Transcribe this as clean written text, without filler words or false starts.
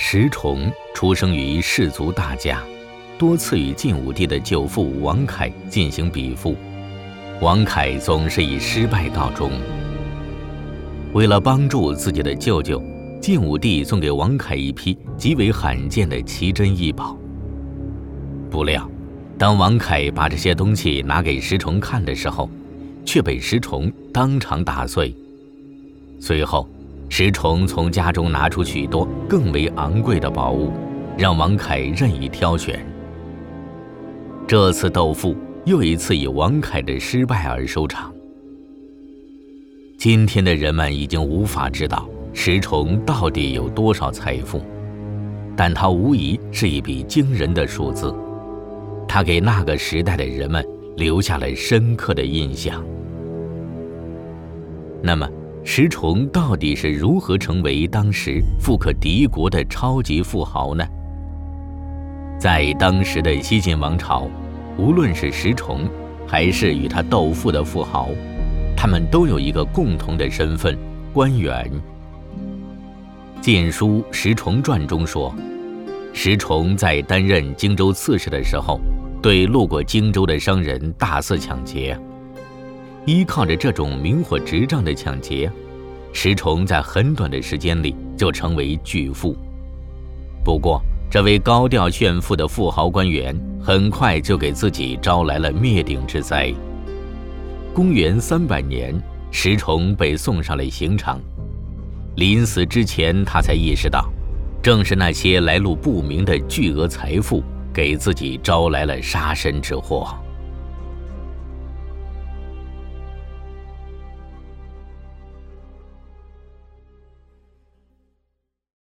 石崇出生于士族大家，多次与晋武帝的舅父王恺进行比附，王恺总是以失败告终。为了帮助自己的舅舅，晋武帝送给王恺一批极为罕见的奇珍异宝。不料，当王恺把这些东西拿给石崇看的时候，却被石崇当场打碎。随后，石崇从家中拿出许多更为昂贵的宝物，让王恺任意挑选。这次斗富又一次以王恺的失败而收场。今天的人们已经无法知道石崇到底有多少财富，但他无疑是一笔惊人的数字，他给那个时代的人们留下了深刻的印象。那么，石崇到底是如何成为当时富可敌国的超级富豪呢？在当时的西晋王朝，无论是石崇，还是与他斗富的富豪，他们都有一个共同的身份——官员。《晋书·石崇传》中说，石崇在担任荆州刺史的时候，对路过荆州的商人大肆抢劫。依靠着这种明火执仗的抢劫，石崇在很短的时间里就成为巨富。不过，这位高调炫富的富豪官员很快就给自己招来了灭顶之灾。公元300年，石崇被送上了刑场。临死之前，他才意识到，正是那些来路不明的巨额财富给自己招来了杀身之祸。